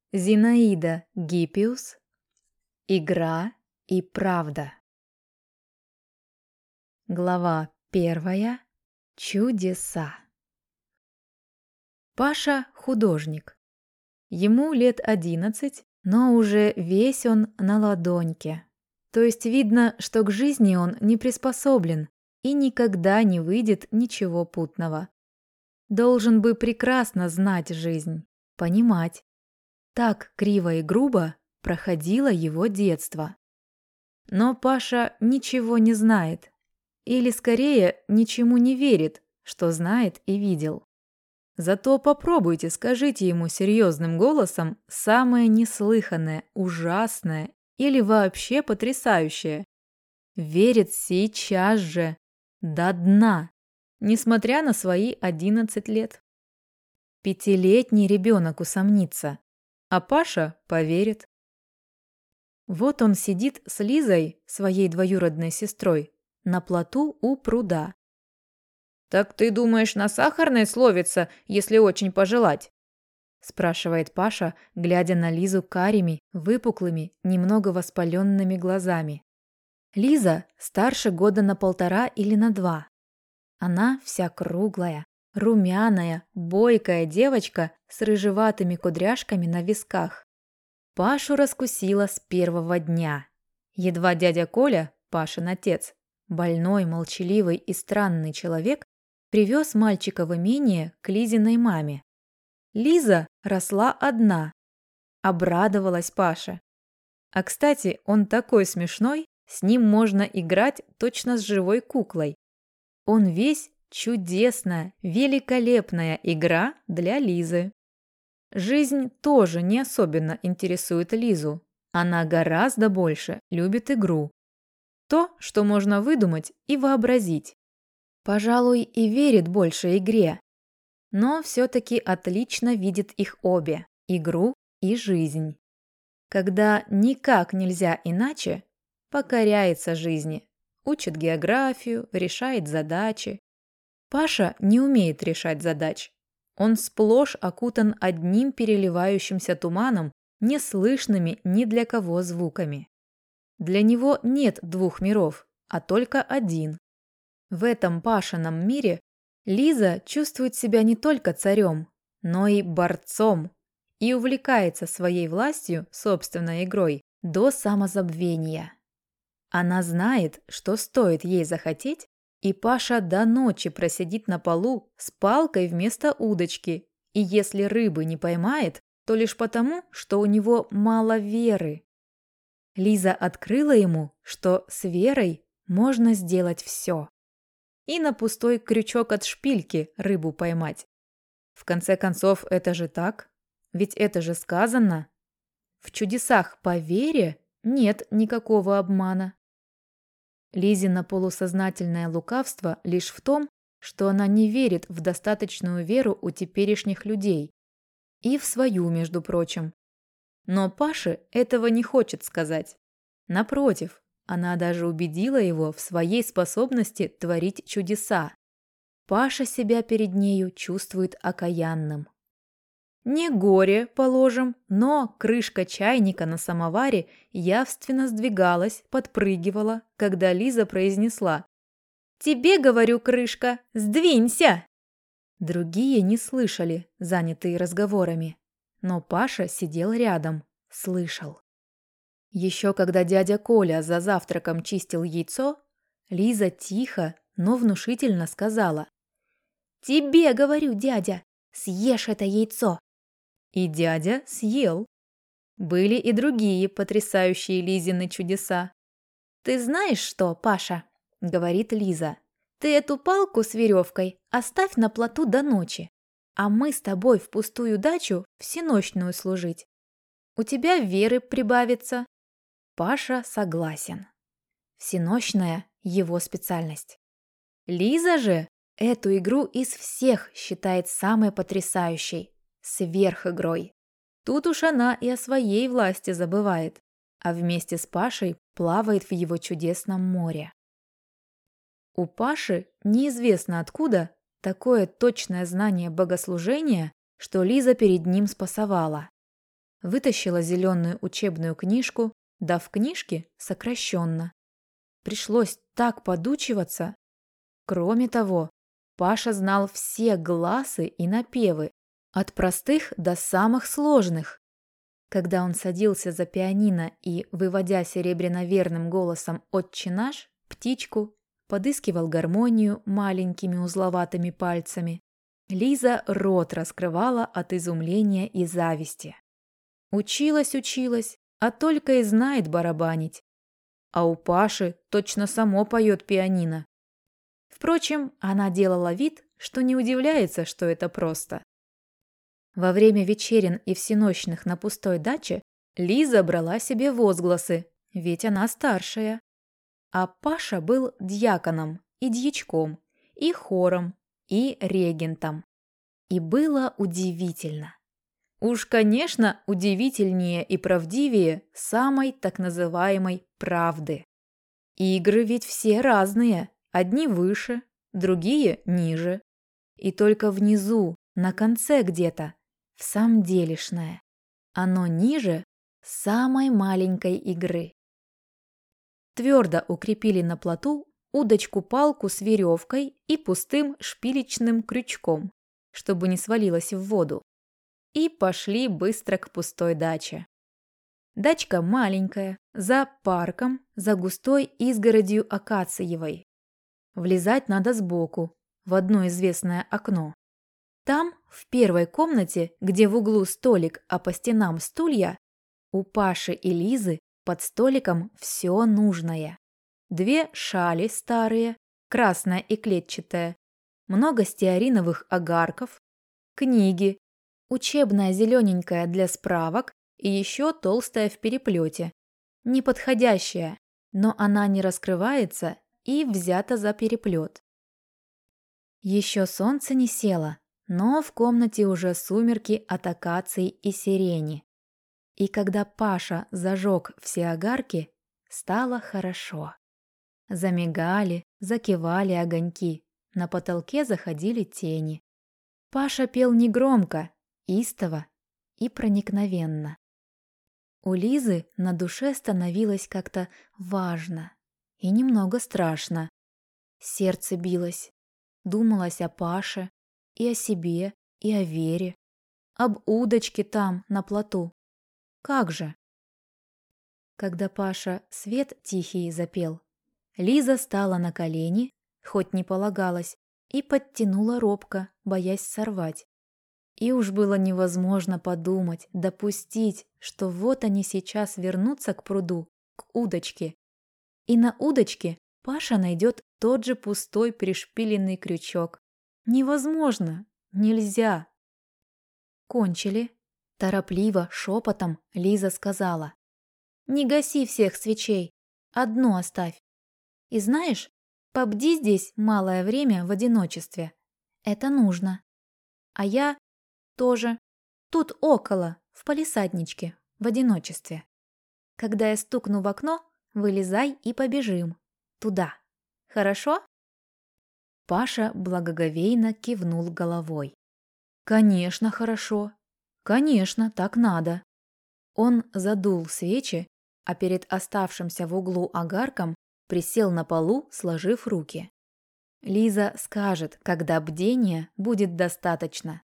Зинаида Гиппиус. Игра и правда. Глава 1. Чудеса. Паша художник. Ему лет 11, но уже весь он на ладоньке. То есть видно, что к жизни он не приспособлен и никогда не выйдет ничего путного. Должен бы прекрасно знать жизнь, понимать. Так криво и грубо проходило его детство. Но Паша ничего не знает. Или скорее, ничему не верит, что знает и видел. Зато попробуйте, скажите ему серьезным голосом самое неслыханное, ужасное или вообще потрясающее. Верит сейчас же, до дна, несмотря на свои 11 лет. 5-летний ребенок усомнится, а Паша поверит. Вот он сидит с Лизой, своей двоюродной сестрой, на плоту у пруда. «Так ты думаешь, на Сахарной словится, если очень пожелать?» спрашивает Паша, глядя на Лизу карими, выпуклыми, немного воспаленными глазами. Лиза старше года на 1,5 или на 2. Она вся круглая, румяная, бойкая девочка с рыжеватыми кудряшками на висках. Пашу раскусила с первого дня. Едва дядя Коля, Пашин отец, больной, молчаливый и странный человек, привез мальчика в имение к Лизиной маме. Лиза росла одна. Обрадовалась Паше. А кстати, он такой смешной, с ним можно играть точно с живой куклой. Он весь чудесная, великолепная игра для Лизы. Жизнь тоже не особенно интересует Лизу. Она гораздо больше любит игру. То, что можно выдумать и вообразить. Пожалуй, и верит больше игре. Но все-таки отлично видит их обе – игру и жизнь. Когда никак нельзя иначе, покоряется жизни. Учит географию, решает задачи. Паша не умеет решать задач. Он сплошь окутан одним переливающимся туманом, неслышными ни для кого звуками. Для него нет 2 миров, а только один. В этом Пашином мире Лиза чувствует себя не только царем, но и борцом и увлекается своей властью, собственной игрой, до самозабвения. Она знает, что стоит ей захотеть, и Паша до ночи просидит на полу с палкой вместо удочки, и если рыбы не поймает, то лишь потому, что у него мало веры. Лиза открыла ему, что с верой можно сделать все. И на пустой крючок от шпильки рыбу поймать. В конце концов, это же так? Ведь это же сказано. В чудесах по вере нет никакого обмана. Лизино полусознательное лукавство лишь в том, что она не верит в достаточную веру у теперешних людей. И в свою, между прочим. Но Паше этого не хочет сказать. Напротив, она даже убедила его в своей способности творить чудеса. Паша себя перед нею чувствует окаянным. Не горе, положим, но крышка чайника на самоваре явственно сдвигалась, подпрыгивала, когда Лиза произнесла: «Тебе, говорю, крышка, сдвинься!» Другие не слышали, занятые разговорами. Но Паша сидел рядом, слышал. Еще когда дядя Коля за завтраком чистил яйцо, Лиза тихо, но внушительно сказала: «Тебе, говорю, дядя, съешь это яйцо!» И дядя съел. Были и другие потрясающие Лизины чудеса. «Ты знаешь что, Паша?» – говорит Лиза. «Ты эту палку с веревкой оставь на плоту до ночи, а мы с тобой в пустую дачу всенощную служить. У тебя веры прибавится». Паша согласен. Всенощная – его специальность. Лиза же эту игру из всех считает самой потрясающей. Сверхигрой. Тут уж она и о своей власти забывает, а вместе с Пашей плавает в его чудесном море. У Паши неизвестно откуда такое точное знание богослужения, что Лиза перед ним спасовала. вытащила зеленую учебную книжку, да в книжке сокращенно. Пришлось так подучиваться. Кроме того, Паша знал все гласы и напевы, от простых до самых сложных. Когда он садился за пианино и, выводя серебряно-верным голосом «Отче наш», птичку, подыскивал гармонию маленькими узловатыми пальцами, Лиза рот раскрывала от изумления и зависти. Училась, а только и знает барабанить. А у Паши точно само поет пианино. Впрочем, она делала вид, что не удивляется, что это просто. Во время вечерин и всенощных на пустой даче Лиза брала себе возгласы, ведь она старшая. А Паша был дьяконом и дьячком, и хором, и регентом. И было удивительно. Уж, конечно, удивительнее и правдивее самой так называемой правды. Игры ведь все разные, одни выше, другие ниже. И только внизу, на конце где-то, в самом делешное. Оно ниже самой маленькой игры. Твердо укрепили на плоту удочку-палку с веревкой и пустым шпилечным крючком, чтобы не свалилась в воду. И пошли быстро к пустой даче. Дачка маленькая, за парком, за густой изгородью акациевой. Влезать надо сбоку, в одно известное окно. Там, в первой комнате, где в углу столик, а по стенам стулья, у Паши и Лизы под столиком все нужное. 2 шали старые, красная и клетчатая, много стеариновых огарков, книги, учебная зелененькая для справок и еще толстая в переплете. Неподходящая, но она не раскрывается и взята за переплет. Еще солнце не село, но в комнате уже сумерки от акаций и сирени. И когда Паша зажег все огарки, стало хорошо. Замигали, закивали огоньки, на потолке заходили тени. Паша пел негромко, истово и проникновенно. У Лизы на душе становилось как-то важно и немного страшно. Сердце билось, думалось о Паше и о себе, и о Вере, об удочке там, на плоту. Как же? Когда Паша «Свет тихий» запел, Лиза стала на колени, хоть не полагалось, и подтянула робко, боясь сорвать. И уж было невозможно подумать, допустить, что вот они сейчас вернутся к пруду, к удочке. И на удочке Паша найдет тот же пустой пришпиленный крючок. Невозможно, нельзя. Кончили. Торопливо, шепотом Лиза сказала: «Не гаси всех свечей, одну оставь. И знаешь, побди здесь малое время в одиночестве. Это нужно. А я тоже тут около, в палисадничке, в одиночестве. Когда я стукну в окно, вылезай и побежим. Туда. Хорошо?» Паша благоговейно кивнул головой. «Конечно, хорошо. Конечно, так надо». Он задул свечи, а перед оставшимся в углу огарком присел на полу, сложив руки. Лиза скажет, когда бдения будет достаточно.